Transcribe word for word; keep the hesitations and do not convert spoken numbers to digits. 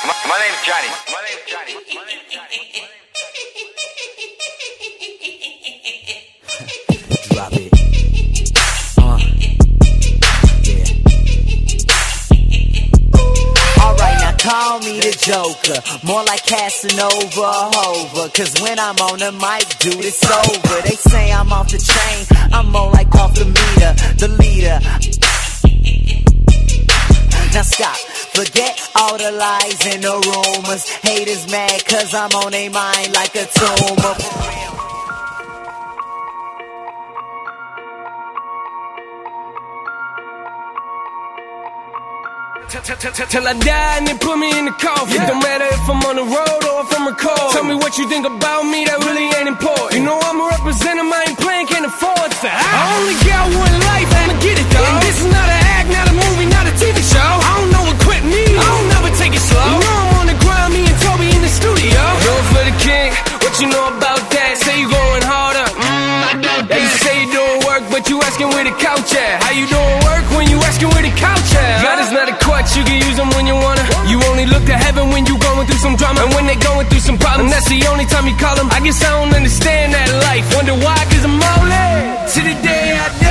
My name's Johnny. My name's Johnny. My name's Johnny. Drop it. Uh. Yeah. Alright, now call me the Joker. More like Casanova Hova. Cause when I'm on the mic, dude, it's over. They say I'm off the train. I'm more like off the meter. The leader. Now stop, forget all the lies and the rumors. Haters mad cause I'm on their mind like a tumor. Till I die and they put me in the coffin. It don't matter if I'm on the road or if I'm recording. Tell me what you think about me, that really ain't important. You know I'm a representative, I ain't playing, can't afford that. I only got one life, I'ma get it though. And this is not an act, not a movie, not a T V show. I don't know what quit me, I don't never take it slow. You know I'm on the grind, me and Toby in the studio. Go for the king, what you know about that? Say you going harder, mmm, I doubt that. You say you doing work, but you asking where the couch at. How you doing work when you asking where the couch at? God is not a crutch, you can use them when you wanna. You only look to heaven when you going through some drama. And when they going through some problems, that's the only time you call them. I guess I don't understand that life. Wonder why, cause I'm all in. To the day I die.